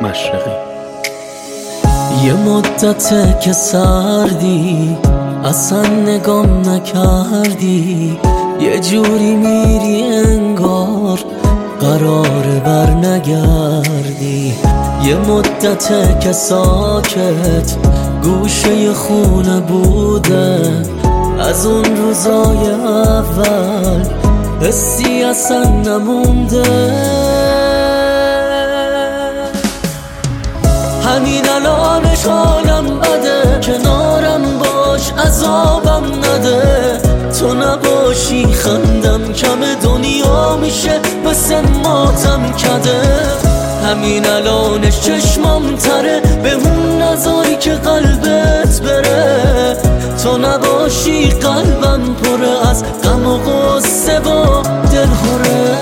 مشرقی. یه مدته که سردی اصلا نگام نکردی، یه جوری میری انگار قراره بر نگردی. یه مدته که ساکت گوشه خونه بوده، از اون روزای اول حسی اصلا نمونده. همین الانش حالم بده، کنارم باش عذابم نده. تو نباشی خندم کم دنیا میشه بسه ماتم کده. همین الانش چشمام تره، به اون نذاری که قلبت بره. تو نباشی قلبم پره از غم و غصه و دلهوره.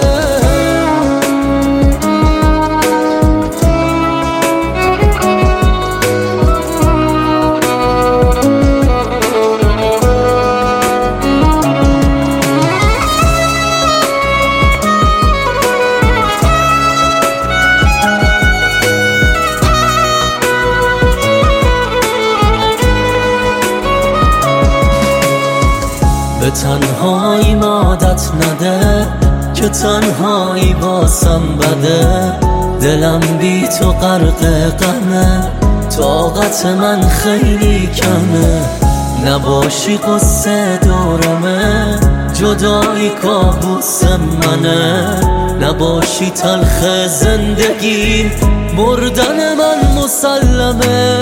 به تنهایی عادت نده که تنهایی واسم بده. دلم بی تو غرق غمه، طاقت من خیلی کمه. نباشی قصه دورمه، جدایی کابوس منه. نباشی تلخ زندگی، مردن من مسلمه.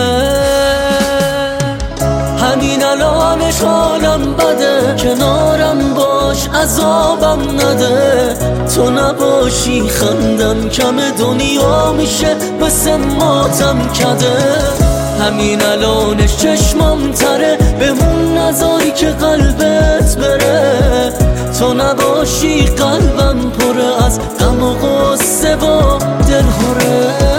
همین الانش حالم بده، کنارم باش عذابم نده. تو نباشی خندم کم دنیا میشه بسه ماتم کده. همین الانش چشمام تره، به اون نذاری که قلبت بره. تو نباشی قلبم پره از غم و غصه و دلهوره.